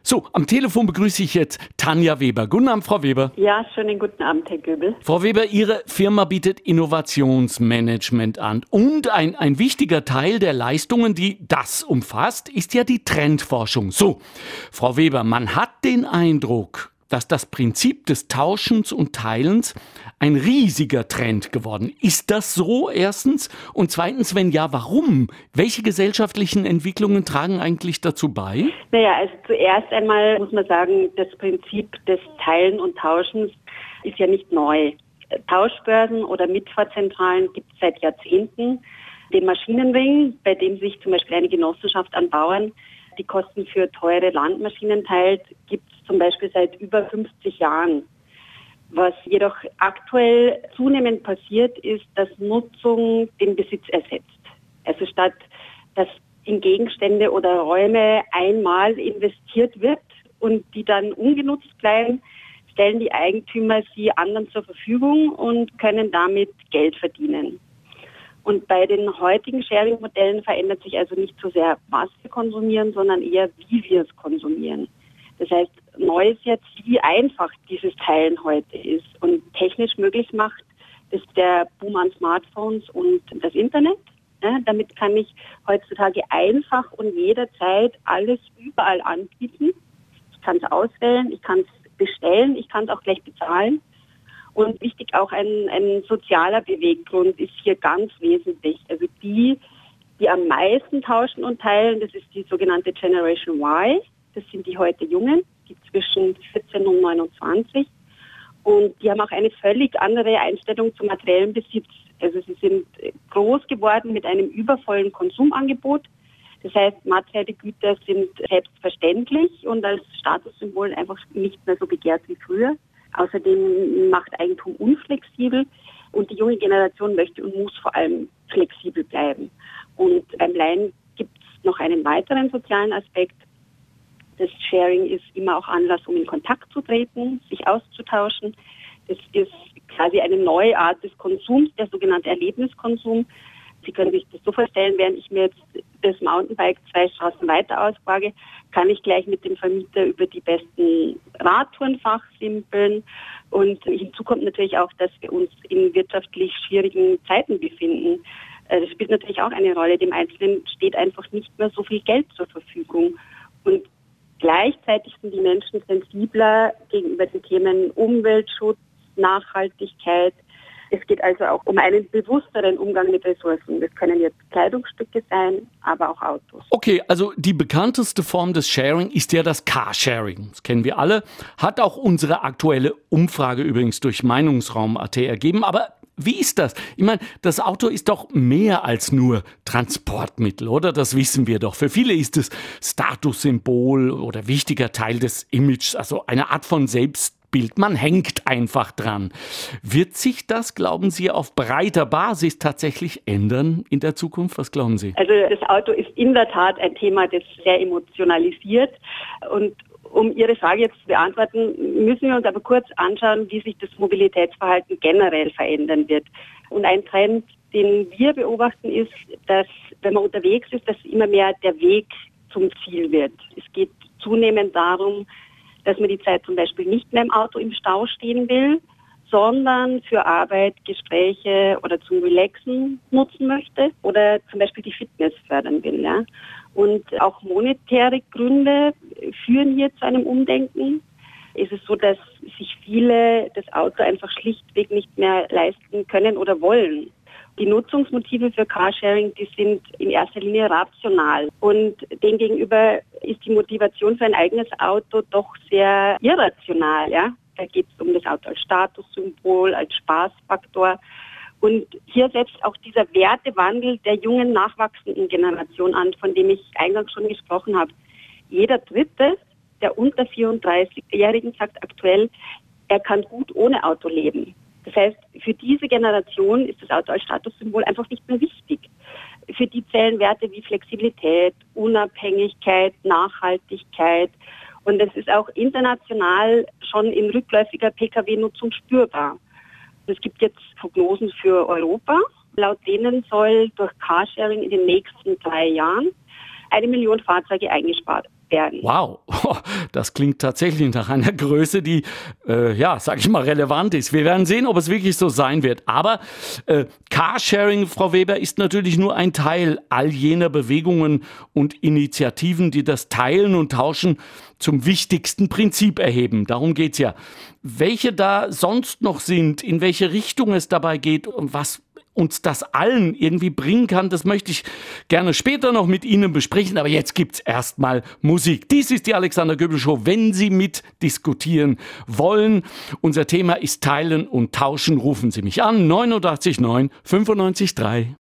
So, am Telefon begrüße ich jetzt Tanja Weber. Guten Abend, Frau Weber. Ja, schönen guten Abend, Herr Göbel. Frau Weber, Ihre Firma bietet Innovationsmanagement an. Und ein wichtiger Teil der Leistungen, die das umfasst, ist ja die Trendforschung. So, Frau Weber, man hat den Eindruck, dass das Prinzip des Tauschens und Teilens ein riesiger Trend geworden. Ist das so, erstens? Und zweitens, wenn ja, warum? Welche gesellschaftlichen Entwicklungen tragen eigentlich dazu bei? Naja, also zuerst einmal muss man sagen, das Prinzip des Teilen und Tauschens ist ja nicht neu. Tauschbörsen oder Mitfahrzentralen gibt es seit Jahrzehnten. Den Maschinenring, bei dem sich zum Beispiel eine Genossenschaft an Bauern die Kosten für teure Landmaschinen teilt, gibt es zum Beispiel seit über 50 Jahren. Was jedoch aktuell zunehmend passiert, ist, dass Nutzung den Besitz ersetzt. Also statt dass in Gegenstände oder Räume einmal investiert wird und die dann ungenutzt bleiben, stellen die Eigentümer sie anderen zur Verfügung und können damit Geld verdienen. Und bei den heutigen Sharing-Modellen verändert sich also nicht so sehr, was wir konsumieren, sondern eher, wie wir es konsumieren. Das heißt, neu ist jetzt, wie einfach dieses Teilen heute ist und technisch möglich macht, ist der Boom an Smartphones und das Internet. Ja, damit kann ich heutzutage einfach und jederzeit alles überall anbieten. Ich kann es auswählen, ich kann es bestellen, ich kann es auch gleich bezahlen. Und wichtig auch ein sozialer Beweggrund ist hier ganz wesentlich. Also die am meisten tauschen und teilen, das ist die sogenannte Generation Y. Das sind die heute Jungen, die zwischen 14 und 29. Und die haben auch eine völlig andere Einstellung zum materiellen Besitz. Also sie sind groß geworden mit einem übervollen Konsumangebot. Das heißt, materielle Güter sind selbstverständlich und als Statussymbol einfach nicht mehr so begehrt wie früher. Außerdem macht Eigentum unflexibel und die junge Generation möchte und muss vor allem flexibel bleiben. Und beim Leihen gibt es noch einen weiteren sozialen Aspekt. Das Sharing ist immer auch Anlass, um in Kontakt zu treten, sich auszutauschen. Es ist quasi eine neue Art des Konsums, der sogenannte Erlebniskonsum. Sie können sich das so vorstellen, während ich mir jetzt das Mountainbike 2 Straßen weiter ausfrage, kann ich gleich mit dem Vermieter über die besten Radtouren fachsimpeln. Und hinzu kommt natürlich auch, dass wir uns in wirtschaftlich schwierigen Zeiten befinden. Das spielt natürlich auch eine Rolle. Dem Einzelnen steht einfach nicht mehr so viel Geld zur Verfügung. Und gleichzeitig sind die Menschen sensibler gegenüber den Themen Umweltschutz, Nachhaltigkeit. Es geht also auch um einen bewussteren Umgang mit Ressourcen. Das können jetzt Kleidungsstücke sein, aber auch Autos. Okay, also die bekannteste Form des Sharing ist ja das Carsharing. Das kennen wir alle. Hat auch unsere aktuelle Umfrage übrigens durch Meinungsraum.at ergeben. Aber wie ist das? Ich meine, das Auto ist doch mehr als nur Transportmittel, oder? Das wissen wir doch. Für viele ist es Statussymbol oder wichtiger Teil des Images, also eine Art von Selbstbild. Man hängt einfach dran. Wird sich das, glauben Sie, auf breiter Basis tatsächlich ändern in der Zukunft? Was glauben Sie? Also das Auto ist in der Tat ein Thema, das sehr emotionalisiert. Und um Ihre Frage jetzt zu beantworten, müssen wir uns aber kurz anschauen, wie sich das Mobilitätsverhalten generell verändern wird. Und ein Trend, den wir beobachten, ist, dass, wenn man unterwegs ist, dass immer mehr der Weg zum Ziel wird. Es geht zunehmend darum, dass man die Zeit zum Beispiel nicht mehr im Auto im Stau stehen will, sondern für Arbeit, Gespräche oder zum Relaxen nutzen möchte oder zum Beispiel die Fitness fördern will. Ja. Und auch monetäre Gründe führen hier zu einem Umdenken. Es ist so, dass sich viele das Auto einfach schlichtweg nicht mehr leisten können oder wollen. Die Nutzungsmotive für Carsharing, die sind in erster Linie rational. Und demgegenüber ist die Motivation für ein eigenes Auto doch sehr irrational. Ja? Da geht es um das Auto als Statussymbol, als Spaßfaktor. Und hier setzt auch dieser Wertewandel der jungen, nachwachsenden Generation an, von dem ich eingangs schon gesprochen habe. Jeder Dritte der unter 34-Jährigen sagt aktuell, er kann gut ohne Auto leben. Das heißt, für diese Generation ist das Auto als Statussymbol einfach nicht mehr wichtig. Für die zählen Werte wie Flexibilität, Unabhängigkeit, Nachhaltigkeit. Und das ist auch international schon in rückläufiger Pkw-Nutzung spürbar. Es gibt jetzt Prognosen für Europa. Laut denen soll durch Carsharing in den nächsten 3 Jahren 1 Million Fahrzeuge eingespart werden. Wow, das klingt tatsächlich nach einer Größe, die, sag ich mal, relevant ist. Wir werden sehen, ob es wirklich so sein wird. Aber Carsharing, Frau Weber, ist natürlich nur ein Teil all jener Bewegungen und Initiativen, die das Teilen und Tauschen zum wichtigsten Prinzip erheben. Darum geht's ja. Welche da sonst noch sind, in welche Richtung es dabei geht und was uns das allen irgendwie bringen kann, das möchte ich gerne später noch mit Ihnen besprechen. Aber jetzt gibt's erstmal Musik. Dies ist die Alexander Göbel Show, wenn Sie mitdiskutieren wollen. Unser Thema ist Teilen und Tauschen. Rufen Sie mich an, 89 9 95 3.